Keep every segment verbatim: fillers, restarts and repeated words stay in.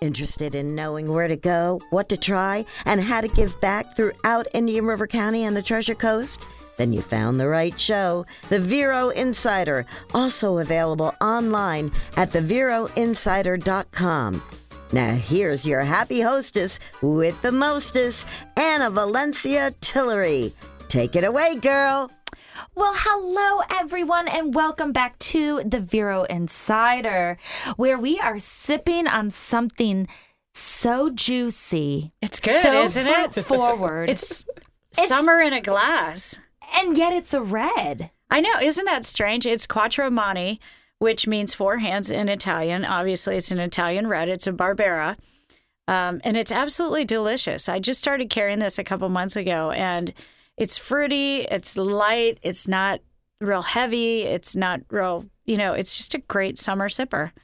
Interested in knowing where to go, what to try, and how to give back throughout Indian River County and the Treasure Coast? Then you found the right show, The Vero Insider, also available online at the vero insider dot com. Now here's your happy hostess with the mostest, Anna Valencia Tillery. Take it away, girl. Well, hello, everyone, and welcome back to the Vero Insider, where we are sipping on something so juicy. It's good, so isn't it? Forward. It's, it's summer in a glass. And yet it's a red. I know. Isn't that strange? It's Quattro Mani, which means four hands in Italian. Obviously, it's an Italian red. It's a Barbera. Um, and it's absolutely delicious. I just started carrying this a couple months ago, and it's fruity, it's light, it's not real heavy, it's not real, you know, it's just a great summer sipper.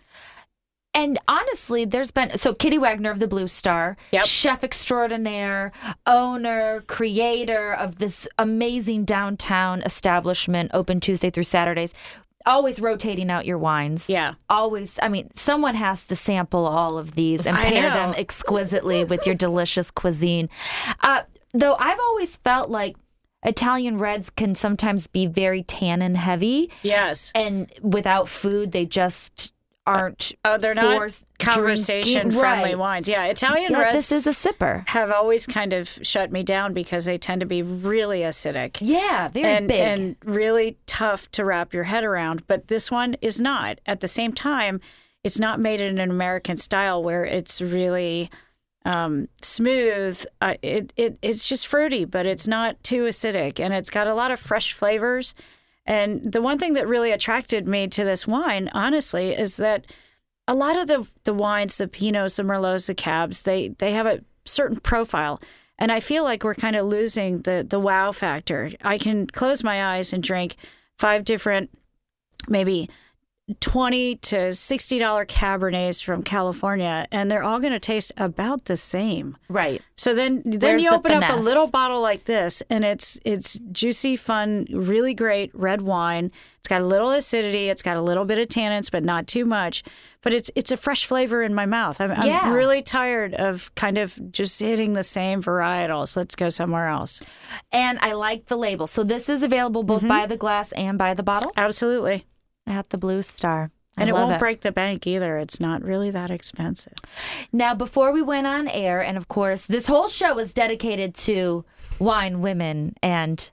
And honestly, there's been, so Kitty Wagner of the Blue Star, yep. chef extraordinaire, owner, creator of this amazing downtown establishment, open Tuesday through Saturdays, always rotating out your wines. Yeah. Always, I mean, someone has to sample all of these and I pair know. them exquisitely with your delicious cuisine. Uh, though I've always felt like Italian reds can sometimes be very tannin heavy. Yes. And without food, they just aren't. Oh, they're not conversation-friendly right. wines. Yeah, Italian yeah, reds this is a sipper. have always kind of shut me down because they tend to be really acidic. Yeah, very and, big. And really tough to wrap your head around. But this one is not. At the same time, it's not made in an American style where it's really um, smooth. Uh, it, it It's just fruity, but it's not too acidic. And it's got a lot of fresh flavors. And the one thing that really attracted me to this wine, honestly, is that a lot of the, the wines, the Pinots, the Merlots, the Cabs, they, they have a certain profile. And I feel like we're kind of losing the, the wow factor. I can close my eyes and drink five different, maybe twenty to sixty dollars Cabernets from California, and they're all going to taste about the same. Right. So then then Where's you the open up a finesse? little bottle like this, and it's it's juicy, fun, really great red wine. It's got a little acidity. It's got a little bit of tannins, but not too much. But it's it's a fresh flavor in my mouth. I'm, Yeah. I'm really tired of kind of just hitting the same varietals. Let's go somewhere else. And I like the label. So this is available both Mm-hmm. by the glass and by the bottle Absolutely. at the Blue Star. I And it love won't break the bank either. It's not really that expensive. Now, before we went on air, and of course, this whole show is dedicated to wine, women, and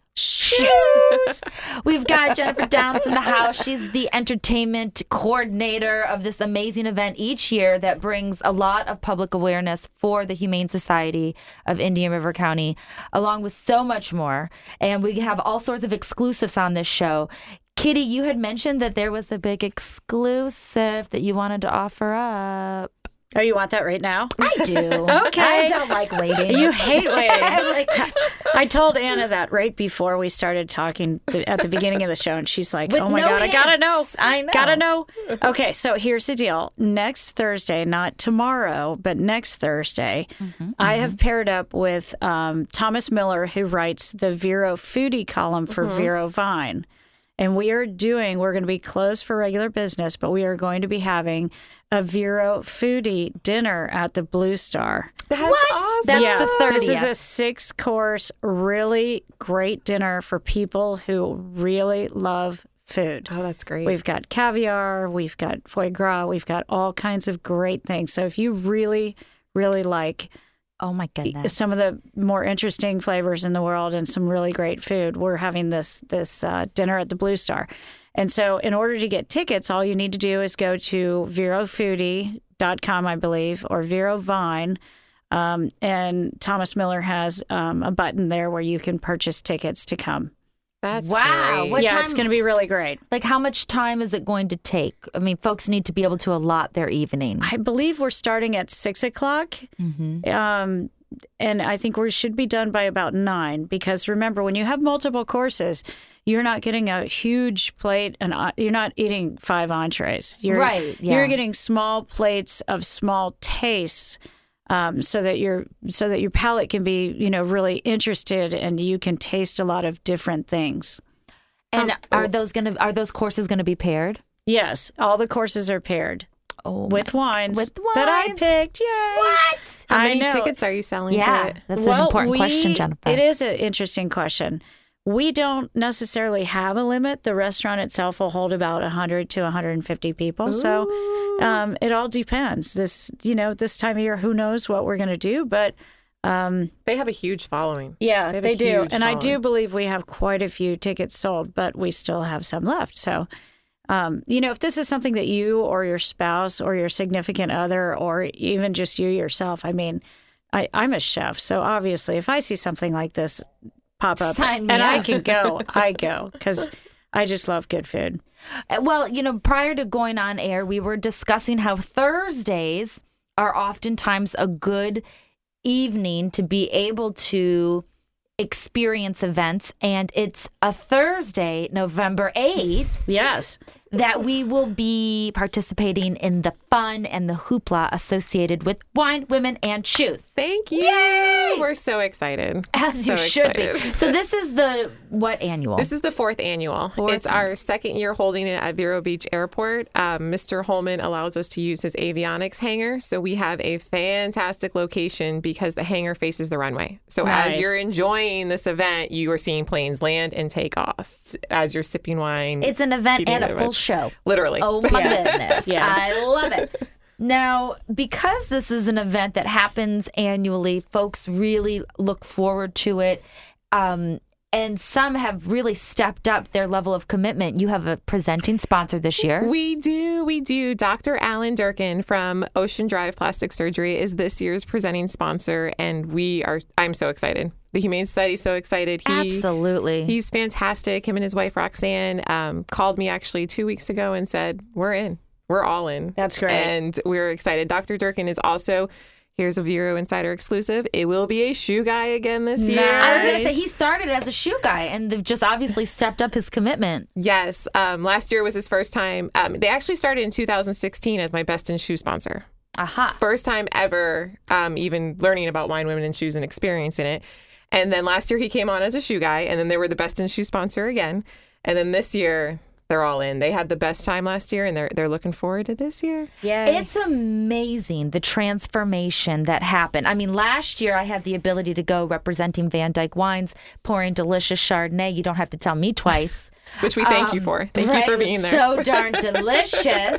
shoes. We've got Jennifer Downs in the house. She's the entertainment coordinator of this amazing event each year that brings a lot of public awareness for the Humane Society of Indian River County, along with so much more. And we have all sorts of exclusives on this show. Kitty, you had mentioned that there was a big exclusive that you wanted to offer up. Oh, you want that right now? I do. Okay. I don't like waiting. You hate waiting. I'm like, I told Anna that right before we started talking th- at the beginning of the show, and she's like, With oh my no God, I gotta know. hints. I know. Gotta know. Okay, so here's the deal. Next Thursday, not tomorrow, but next Thursday, Mm-hmm, I have paired up with um, Thomas Miller, who writes the Vero Foodie column for Mm-hmm. Vero Vine. And we are doing, we're going to be closed for regular business, but we are going to be having a Vero Foodie dinner at the Blue Star. That's what? awesome. That's yeah, the thirtieth. This is a six-course, really great dinner for people who really love food. Oh, that's great. We've got caviar, we've got foie gras, we've got all kinds of great things. So if you really, really like Oh my goodness. some of the more interesting flavors in the world and some really great food, we're having this this uh, dinner at the Blue Star. And so in order to get tickets, all you need to do is go to vero foodie dot com, I believe, or Vero Vine. Um, and Thomas Miller has um, a button there where you can purchase tickets to come. That's Wow. great. What yeah, time- it's going to be really great. Like, how much time is it going to take? I mean, folks need to be able to allot their evening. I believe we're starting at six o'clock. Mm-hmm. Um, and I think we should be done by about nine, because remember, when you have multiple courses, you're not getting a huge plate and uh, you're not eating five entrees. You're, Right, yeah. You're getting small plates of small tastes, um, so that your so that your palate can be, you know, really interested and you can taste a lot of different things. And are those gonna are those courses gonna be paired? Yes, all the courses are paired. Oh, with wines, with that I wines. picked. Yay! What? How I many know. tickets are you selling Yeah, to it? that's well, an important we, question, Jennifer. It is an interesting question. We don't necessarily have a limit. The restaurant itself will hold about one hundred to one hundred fifty people. So um, it all depends. This, you know, this time of year, who knows what we're going to do, but um, They have a huge following. yeah, They have they, a do. huge And I do following. believe we have quite a few tickets sold, but we still have some left. So, um, you know, if this is something that you or your spouse or your significant other or even just you yourself, I mean, I, I'm a chef. So obviously, if I see something like this pop up Sign me and I up. can go, I go because I just love good food. Well, you know, prior to going on air, we were discussing how Thursdays are oftentimes a good evening to be able to experience events. And it's a Thursday, November eighth, Yes. that we will be participating in the fun and the hoopla associated with Wine, Women, and Shoes. Thank you. Yay! We're so excited. As so you should excited. be. So this is the what annual? This is the fourth annual. Fourth it's our second year holding it at Vero Beach Airport. Um, Mister Holman allows us to use his avionics hangar. So we have a fantastic location because the hangar faces the runway. So Nice. as you're enjoying this event, you are seeing planes land and take off as you're sipping wine. It's an event eating and the a event. full show. Literally. Oh my Yeah. goodness. Yeah. I love it. Now, because this is an event that happens annually, folks really look forward to it. Um, and some have really stepped up their level of commitment. You have a presenting sponsor this year. We do, we do. Doctor Alan Durkin from Ocean Drive Plastic Surgery is this year's presenting sponsor, and we are. I'm so excited. The Humane Society is so excited. He, Absolutely. He's fantastic. Him and his wife Roxanne um, called me actually two weeks ago and said, "We're in. We're all in." That's great. and we're excited. Doctor Durkin is also. Here's a Vero Insider exclusive. It will be a shoe guy again this year. I was going to Nice. say, he started as a shoe guy, and they've just obviously stepped up his commitment. Yes. Um, last year was his first time. Um, they actually started in two thousand sixteen as my Best in Shoe sponsor. Aha. First time ever um, even learning about Wine, Women, and Shoes and experiencing it. And then last year he came on as a shoe guy, and then they were the Best in Shoe sponsor again. And then this year they're all in. They had the best time last year, and they're they're looking forward to this year. Yay. It's amazing the transformation that happened. I mean, last year I had the ability to go representing Van Dyke Wines, pouring delicious Chardonnay. You don't have to tell me twice. Which we thank you for. Thank Right? you for It was being there. So darn delicious.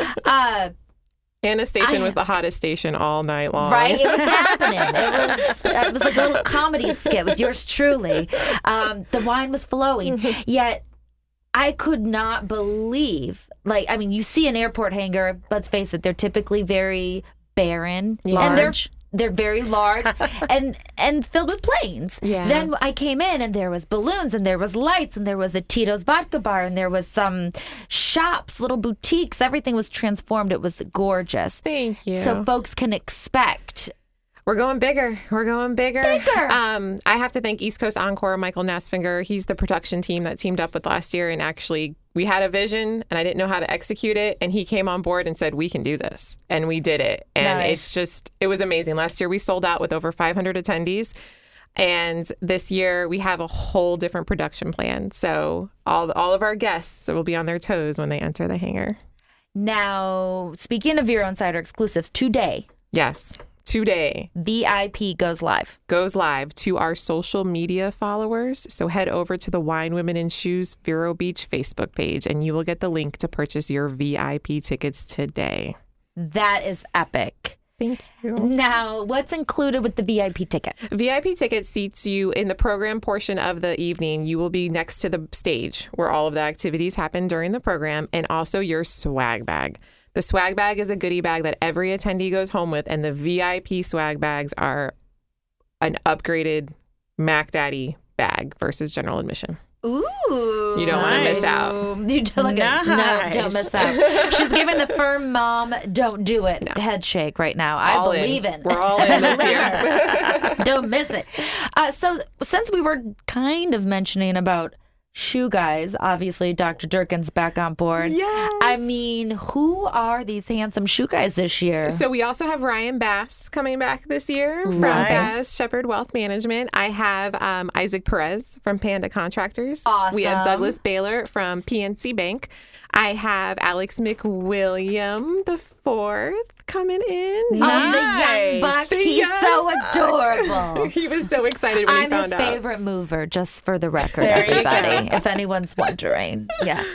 Uh, Anna's station I- was the hottest station all night long. Right, it was happening. It was it was like a little comedy skit with yours truly. Um, the wine was flowing, yet I could not believe. Like, I mean, you see an airport hangar. Let's face it; they're typically very barren, and they're Large. they're very large and and filled with planes. Yeah. Then I came in and there was balloons and there was lights and there was a Tito's vodka bar and there was some shops, little boutiques. Everything was transformed. It was gorgeous. Thank you. So folks can expect. We're going bigger. We're going bigger. Bigger. Um, I have to thank East Coast Encore, Michael Nassfinger. He's the production team that teamed up with last year. And actually, we had a vision and I didn't know how to execute it. And he came on board and said, we can do this. And we did it. And Nice. it's just, it was amazing. Last year, we sold out with over five hundred attendees. And this year, we have a whole different production plan. So all, all of our guests will be on their toes when they enter the hangar. Now, speaking of Vero Insider exclusives, today, Yes. Today V I P goes live. goes live to our social media followers. So head over to the Wine, Women, and Shoes Vero Beach Facebook page, and you will get the link to purchase your V I P tickets today. That is epic. Thank you. Now, what's included with the V I P ticket? V I P ticket seats you in the program portion of the evening. You will be next to the stage where all of the activities happen during the program, and also your swag bag. The swag bag is a goodie bag that every attendee goes home with, and the V I P swag bags are an upgraded Mac Daddy bag versus general admission. Ooh. You don't want to miss Nice. out. You don't look at, no, Nice. don't miss out. She's giving the firm mom, don't do it head shake right now. I All believe in. it. We're all in this year. Don't miss it. Uh, so, since we were kind of mentioning about shoe guys. Obviously, Doctor Durkin's back on board. Yes. I mean, who are these handsome shoe guys this year? So we also have Ryan Bass coming back this year from Nice. Bass Shepherd Wealth Management. I have um, Isaac Perez from Panda Contractors. Awesome. We have Douglas Baylor from P N C Bank. I have Alex McWilliam the fourth coming in. Oh, the young Nice. buck. The He's young so buck. adorable. He was so excited when I'm he found his out. favorite mover, just for the record, There you everybody, if anyone's wondering. Yeah.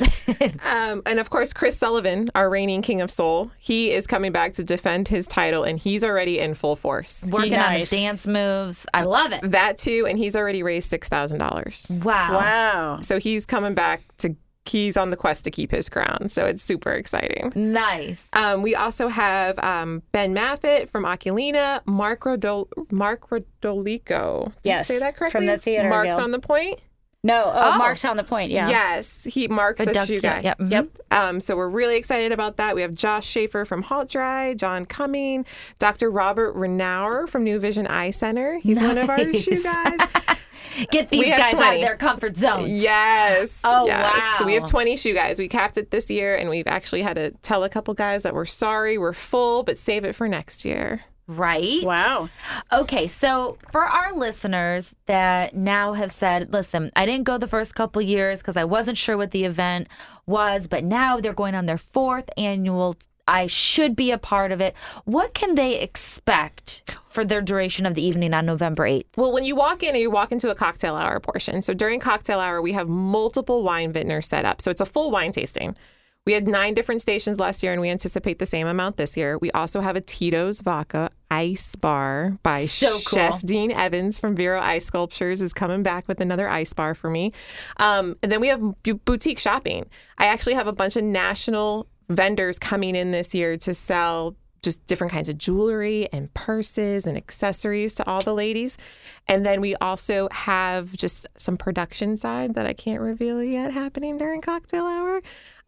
Um, and of course, Chris Sullivan, our reigning King of Soul, he is coming back to defend his title, and he's already in full force. Working He- on his Nice. dance moves. I love it. that too, and he's already raised six thousand dollars. Wow. Wow. So he's coming back to. He's on the quest to keep his crown, so it's super exciting. Nice. Um, we also have um, Ben Maffitt from Oculina, Mark Rodol- Mark Rodolico. Did Yes, I say that correctly? from the Theater Mark's Guild. on the point. No, oh, Oh. Mark's on the point. Yeah. Yes, he Mark's The a duck- shoe yeah, guy. Yep. mhm. Yep. Um, so we're really excited about that. We have Josh Schaefer from Halt Dry, John Cumming, Doctor Robert Renauer from New Vision Eye Center. He's one of our Nice. shoe guys. Get these We have guys out of twenty. their comfort zones. Yes. Oh, yes. So we have wow. twenty shoe guys. We capped it this year, and we've actually had to tell a couple guys that we're sorry, we're full, but save it for next year. Right? Wow. Okay, so for our listeners that now have said, listen, I didn't go the first couple years because I wasn't sure what the event was, but now they're going on their fourth annual. I should be a part of it. What can they expect for their duration of the evening on November eighth? Well, when you walk in, you walk into a cocktail hour portion. So during cocktail hour, we have multiple wine vintners set up. So it's a full wine tasting. We had nine different stations last year, and we anticipate the same amount this year. We also have a Tito's Vodka Ice Bar by So cool. Chef Dean Evans from Vero Ice Sculptures is coming back with another ice bar for me. Um, and then we have bu- boutique shopping. I actually have a bunch of national vendors coming in this year to sell just different kinds of jewelry and purses and accessories to all the ladies. And then we also have just some production side that I can't reveal yet happening during cocktail hour.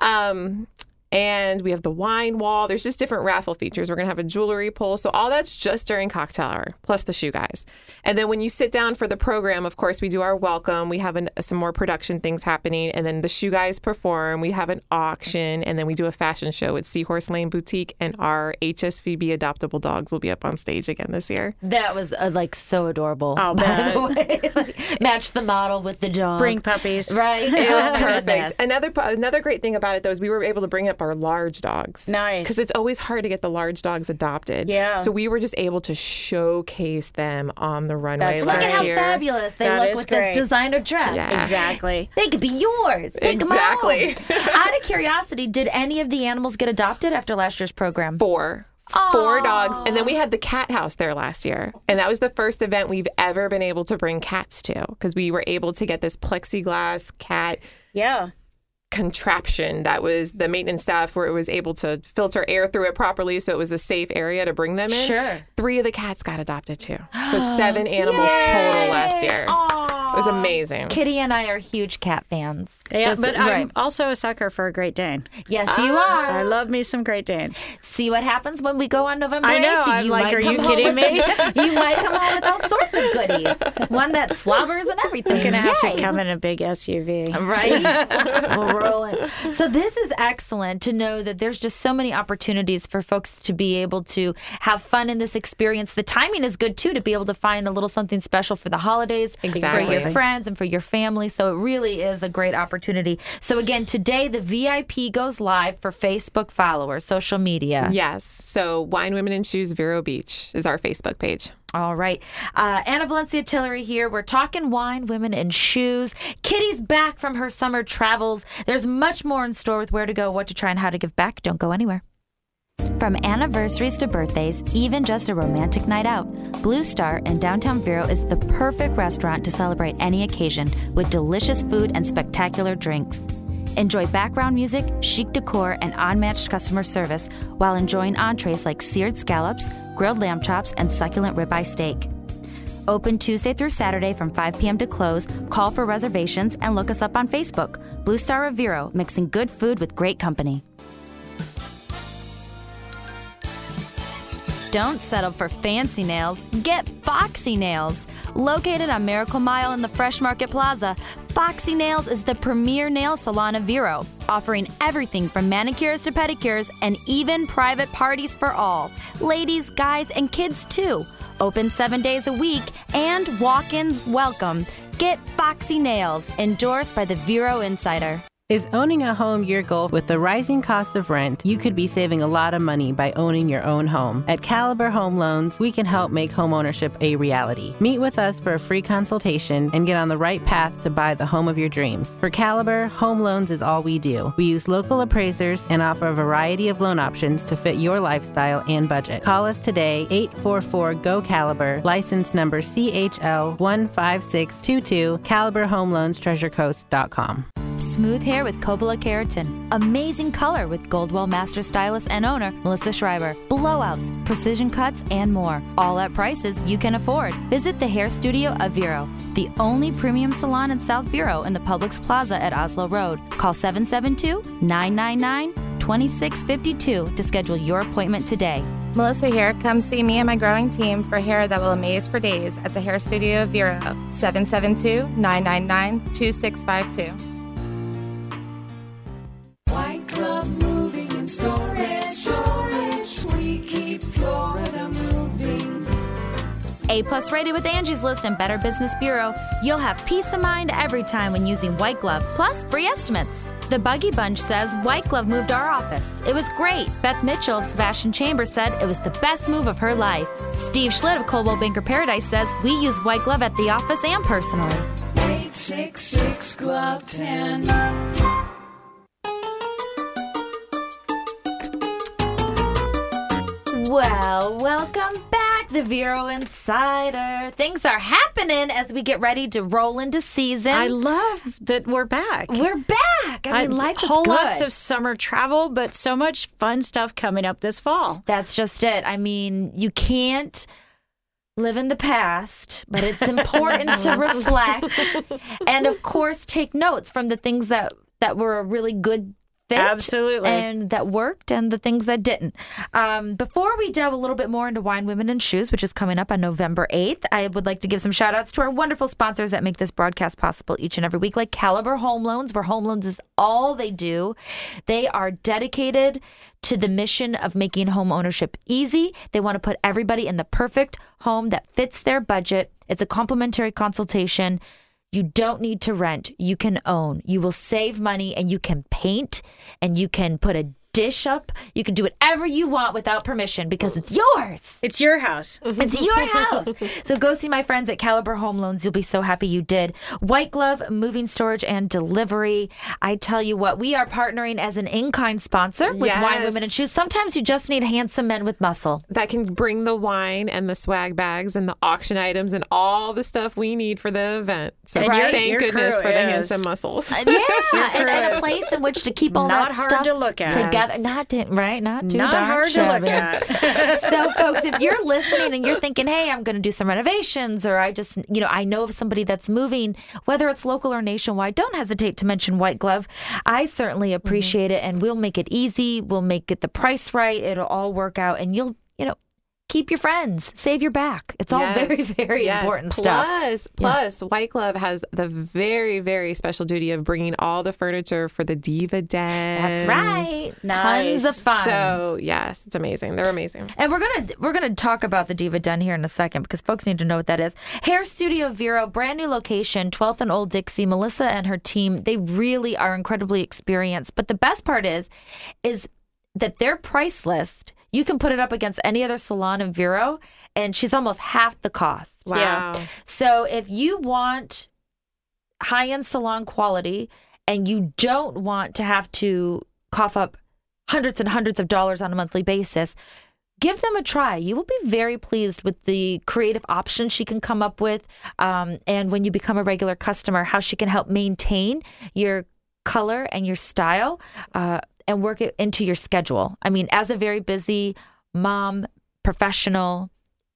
Um, and we have the wine wall. There's just different raffle features. We're going to have a jewelry pull. So all that's just during cocktail hour, plus the shoe guys. And then when you sit down for the program, of course, we do our welcome. We have an, some more production things happening. And then the shoe guys perform. We have an auction. And then we do a fashion show at Seahorse Lane Boutique. And our H S V B adoptable dogs will be up on stage again this year. That was uh, like so adorable. Oh, by man. the way. Like, match the model with the dog. Bring puppies. Right. It was Oh, my perfect. goodness. Another another great thing about it, though, is we were able to bring up our large dogs. Nice. Because it's always hard to get the large dogs adopted. Yeah. So we were just able to showcase them on the runway That's Look last at how year. fabulous they That look is with great. this designer dress. Yeah. Exactly. They could be yours. Take Exactly. them home. Out of curiosity, did any of the animals get adopted after last year's program? Four. Four dogs. And then we had the cat house there last year. And that was the first event we've ever been able to bring cats to because we were able to get this plexiglass cat Yeah. contraption that was the maintenance staff where it was able to filter air through it properly so it was a safe area to bring them in. Sure. Three of the cats got adopted too. So seven animals total last year. It was amazing. Kitty and I are huge cat fans. Yeah, This- but I'm right. also a sucker for a Great Dane. Yes, you are. I love me some Great Danes. See what happens when we go on November I know, eighth? I'm like, might are come you home kidding with- me? You might come home with all sorts of goodies. One that slobbers and everything. I'm going to have Yay. to come in a big S U V. Right. We're rolling. So this is excellent to know that there's just so many opportunities for folks to be able to have fun in this experience. The timing is good too to be able to find a little something special for the holidays, Exactly. for your friends and for your family. So it really is a great opportunity. So again, today the V I P goes live for Facebook followers, social media. Yes. So Wine, Women, and Shoes Vero Beach is our Facebook page. All right. Uh, Anna Valencia Tillery here. We're talking wine, women, and shoes. Kitty's back from her summer travels. There's much more in store with where to go, what to try, and how to give back. Don't go anywhere. From anniversaries to birthdays, even just a romantic night out, Blue Star in downtown Vero is the perfect restaurant to celebrate any occasion with delicious food and spectacular drinks. Enjoy background music, chic decor, and unmatched customer service while enjoying entrees like seared scallops, grilled lamb chops, and succulent ribeye steak. Open Tuesday through Saturday from five p.m. to close. Call for reservations and look us up on Facebook. Blue Star of Vero, mixing good food with great company. Don't settle for fancy nails. Get Foxy Nails. Located on Miracle Mile in the Fresh Market Plaza, Foxy Nails is the premier nail salon of Vero, offering everything from manicures to pedicures and even private parties for all. Ladies, guys, and kids too. Open seven days a week and walk-ins welcome. Get Foxy Nails, endorsed by the Vero Insider. Is owning a home your goal? With the rising cost of rent, you could be saving a lot of money by owning your own home. At Caliber Home Loans, we can help make homeownership a reality. Meet with us for a free consultation and get on the right path to buy the home of your dreams. For Caliber, home loans is all we do. We use local appraisers and offer a variety of loan options to fit your lifestyle and budget. Call us today, eight four four, G O, Caliber, license number C H L one five six two two, Caliber Home Loans Treasure Coast dot com. Smooth hair with Coppola Keratin. Amazing color with Goldwell Master Stylist and owner Melissa Schreiber. Blowouts, precision cuts, and more. All at prices you can afford. Visit the hair studio of Vero, the only premium salon in South Vero in the Publix Plaza at Oslo Road. Call seven seven two, nine nine nine, two six five two to schedule your appointment today. Melissa here. Come see me and my growing team for hair that will amaze for days at the hair studio of Vero. seven seven two, nine nine nine, two six five two. White Glove Moving and Storage. Storage. We keep Florida moving. A-plus rated with Angie's List and Better Business Bureau. You'll have peace of mind every time when using White Glove, plus free estimates. The Buggy Bunch says White Glove moved our office. It was great. Beth Mitchell of Sebastian Chambers said it was the best move of her life. Steve Schlitt of Coldwell Banker Paradise says we use White Glove at the office and personally. eight six six, glove ten. Well, welcome back, the Vero Insider. Things are happening as we get ready to roll into season. I love that we're back. We're back. I mean, I, life is whole good. lots of summer travel, but so much fun stuff coming up this fall. That's just it. I mean, you can't live in the past, but it's important to reflect and, of course, take notes from the things that, that were a really good fit. Absolutely. And that worked and the things that didn't. Um, before we delve a little bit more into Wine, Women, and Shoes, which is coming up on November eighth, I would like to give some shout outs to our wonderful sponsors that make this broadcast possible each and every week, like Caliber Home Loans, where home loans is all they do. They are dedicated to the mission of making home ownership easy. They want to put everybody in the perfect home that fits their budget. It's a complimentary consultation. You don't need to rent. You can own. You will save money and you can paint and you can put a dish up. You can do whatever you want without permission because it's yours. It's your house. It's your house. So go see my friends at Caliber Home Loans. You'll be so happy you did. White Glove, moving, storage, and delivery. I tell you what, we are partnering as an in-kind sponsor with Yes. Wine, Women, and Shoes. Sometimes you just need handsome men with muscle. That can bring the wine and the swag bags and the auction items and all the stuff we need for the event. So And your- thank your goodness crew for the is- handsome muscles. Uh, yeah, and, and a is place in which to keep all not that hard stuff to look at. together. Not to, right, not too Not darn hard to shabby. look at. So, folks, if you're listening and you're thinking, "Hey, I'm going to do some renovations," or I just, you know, I know of somebody that's moving, whether it's local or nationwide, don't hesitate to mention White Glove. I certainly appreciate it, and we'll make it easy. We'll make it the price right. It'll all work out, and you'll, you know. Keep your friends. Save your back. It's all Yes. very, very Yes. important stuff. Plus, plus, White Glove has the very, very special duty of bringing all the furniture for the Diva Den. That's right. Nice. Tons of fun. So yes, it's amazing. They're amazing. And we're gonna we're gonna talk about the Diva Den here in a second because folks need to know what that is. Hair Studio Vero, brand new location, twelfth and Old Dixie. Melissa and her team, they really are incredibly experienced. But the best part is, is that their price list, you can put it up against any other salon in Vero, and she's almost half the cost. Wow. So if you want high-end salon quality and you don't want to have to cough up hundreds and hundreds of dollars on a monthly basis, give them a try. You will be very pleased with the creative options she can come up with. Um, and when you become a regular customer, how she can help maintain your color and your style uh, and work it into your schedule. I mean, as a very busy mom, professional,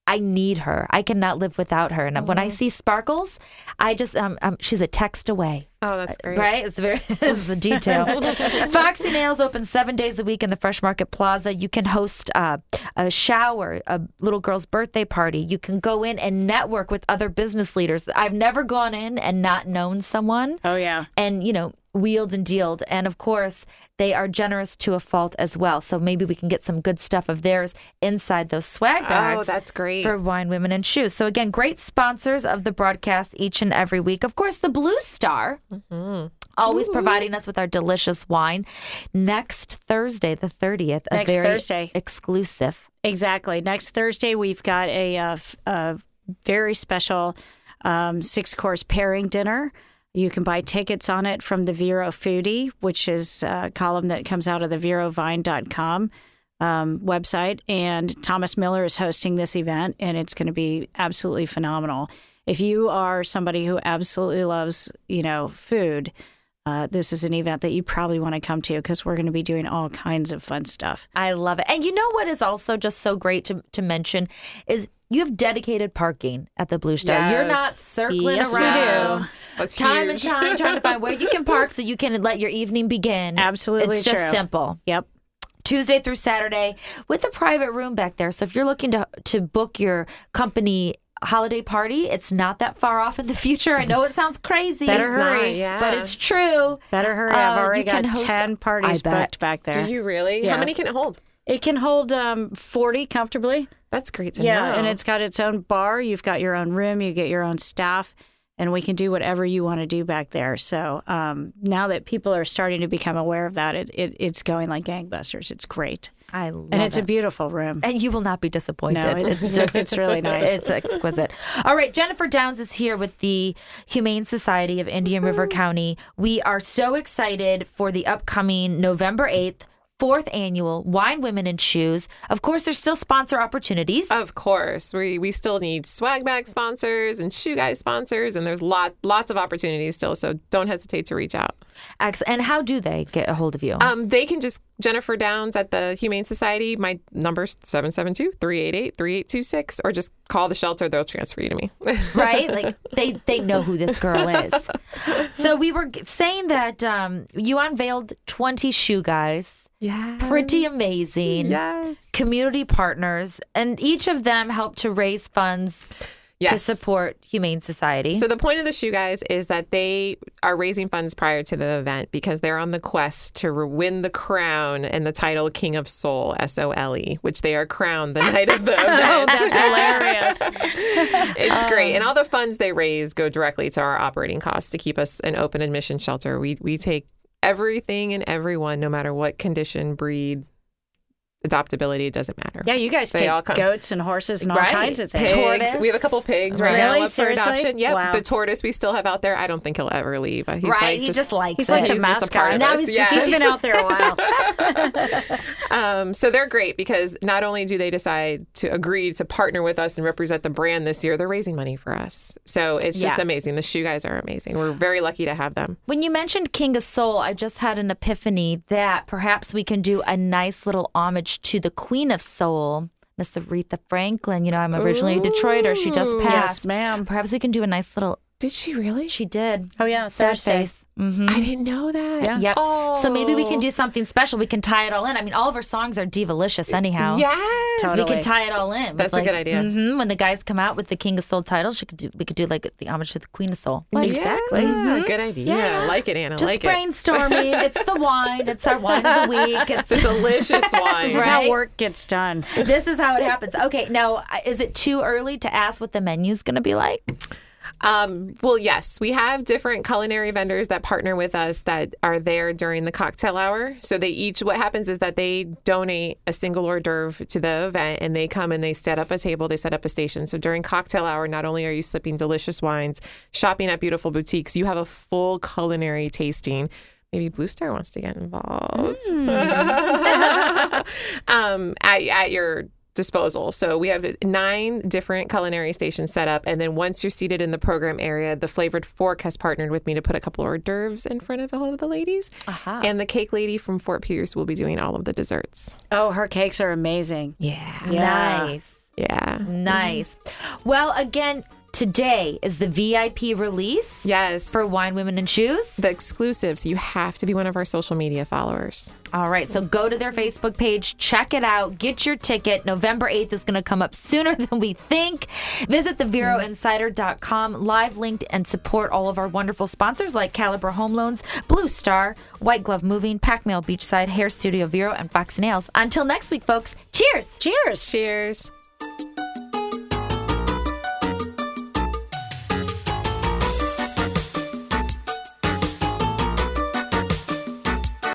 I need her. I cannot live without her. And mm-hmm. when I see Sparkles, I just um, um she's a text away. Oh, that's great. Right? It's very it's a detail. Foxy Nails open seven days a week in the Fresh Market Plaza. You can host uh, a shower, a little girl's birthday party. You can go in and network with other business leaders. I've never gone in and not known someone. Oh, yeah. And, you know, wheeled and dealed. And of course, they are generous to a fault as well. So maybe we can get some good stuff of theirs inside those swag bags. Oh, that's great. For Wine, Women, and Shoes. So again, great sponsors of the broadcast each and every week. Of course, the Blue Star, mm-hmm. always Ooh. providing us with our delicious wine. Next Thursday, the thirtieth, a Next very Thursday. exclusive. Exactly. Next Thursday, we've got a, uh, a very special um, six-course pairing dinner. You can buy tickets on it from the Vero Foodie, which is a column that comes out of the vero vine dot com um, website. And Thomas Miller is hosting this event, and it's going to be absolutely phenomenal. If you are somebody who absolutely loves, you know, food, uh, this is an event that you probably want to come to because we're going to be doing all kinds of fun stuff. I love it. And you know what is also just so great to, to mention is you have dedicated parking at the Blue Star. Yes. You're not circling Yes, we around do. That's time huge. and time trying to find where you can park so you can let your evening begin. Absolutely It's just true. simple. Yep. Tuesday through Saturday with a private room back there. So if you're looking to to book your company holiday party, it's not that far off in the future. I know it sounds crazy. Better It's hurry. not, yeah. But it's true. Better hurry. I've Uh, already you can got host- ten parties I bet. booked back there. Do you really? Yeah. How many can it hold? It can hold um, forty comfortably. That's great to Yeah, know. and it's got its own bar. You've got your own room. You get your own staff, and we can do whatever you want to do back there. So um, now that people are starting to become aware of that, it, it it's going like gangbusters. It's great, I love and it's it. a beautiful room. And you will not be disappointed. No, it's, just it's really nice. It's exquisite. All right, Jennifer Downs is here with the Humane Society of Indian River County. We are so excited for the upcoming November eighth, fourth annual Wine, Women, and Shoes. Of course, there's still sponsor opportunities. Of course, we we still need swag bag sponsors and shoe guys sponsors, and there's lot lots of opportunities still. So don't hesitate to reach out. Excellent. And how do they get a hold of you? Um, they can just Jennifer Downs at the Humane Society. My number's seven seven two, three eight eight, three eight two six, or just call the shelter. They'll transfer you to me. Right? Like they they know who this girl is. So we were g- saying that um, you unveiled twenty shoe guys. Yeah. Pretty amazing. Yes. Community partners, and each of them help to raise funds Yes. to support Humane Society. So the point of the shoe guys is that they are raising funds prior to the event because they're on the quest to re- win the crown and the title King of Soul, S O L E, which they are crowned the night of the Oh, event. that's hilarious. It's great. And all the funds they raise go directly to our operating costs to keep us an open admission shelter. We we take everything and everyone, no matter what condition, breed, adoptability, it doesn't matter. Yeah, you guys They take all come- goats and horses and all Right. kinds of things. Pigs. Tortoise. We have a couple pigs right Really? now up for Seriously? adoption. Yep. Wow. The tortoise we still have out there. I don't think he'll ever leave. He's right? like he just, likes He's it. like the He's just a part mascot. of Now us. he's- Yeah. He's been out there a while. Um, so they're great because not only do they decide to agree to partner with us and represent the brand this year, they're raising money for us. So it's just Yeah. amazing. The shoe guys are amazing. We're very lucky to have them. When you mentioned King of Soul, I just had an epiphany that perhaps we can do a nice little homage to the Queen of Soul, Miss Aretha Franklin. You know, I'm originally a Detroiter. She just Ooh. passed. Yes, ma'am. Perhaps we can do a nice little. Did she really? She did. Oh, yeah, Thursday. Thursdays. Mm-hmm. I didn't know that. Yeah. Yep. Oh. So maybe we can do something special. We can tie it all in. I mean, all of our songs are divalicious anyhow. Yes. Totally. We can tie it all in. with, That's a like, good idea. mhm, when the guys come out with the King of Soul title, she could do, we could do like the homage to the Queen of Soul. Exactly. Yeah, good idea. Yeah. I like it, Anna. Just like it. brainstorming. It's the wine. It's our wine of the week. It's The delicious wine. This is Right? how work gets done. This is how it happens. Okay, now is it too early to ask what the menu's going to be like? Um, well, yes, we have different culinary vendors that partner with us that are there during the cocktail hour. So they each, what happens is that they donate a single hors d'oeuvre to the event and they come and they set up a table, they set up a station. So during cocktail hour, not only are you sipping delicious wines, shopping at beautiful boutiques, you have a full culinary tasting. Maybe Blue Star wants to get involved um, at, at your disposal. So we have nine different culinary stations set up. And then once you're seated in the program area, the Flavored Fork has partnered with me to put a couple hors d'oeuvres in front of all of the ladies. Uh-huh. And the cake lady from Fort Pierce will be doing all of the desserts. Oh, her cakes are amazing. Yeah. Yeah. Nice. Yeah. Nice. Well, again, today is the V I P release Yes. for Wine, Women, and Shoes. The exclusives. You have to be one of our social media followers. All right, so go to their Facebook page, check it out, get your ticket. November eighth is going to come up sooner than we think. Visit the vero insider dot com, live linked, and support all of our wonderful sponsors like Caliber Home Loans, Blue Star, White Glove Moving, Pac Mail Beachside, Hair Studio Vero, and Fox Nails. Until next week, folks, cheers! Cheers. Cheers.